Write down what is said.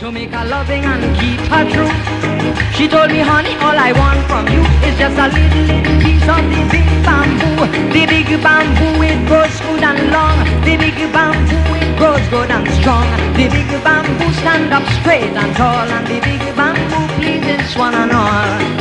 to make her loving and keep her true. She told me, honey, all I want from you is just a little piece of the big bamboo. The big bamboo, it grows good and long. The big bamboo, it grows good and strong. The big bamboo stand up straight and tall, and the big bamboo pleases one and all.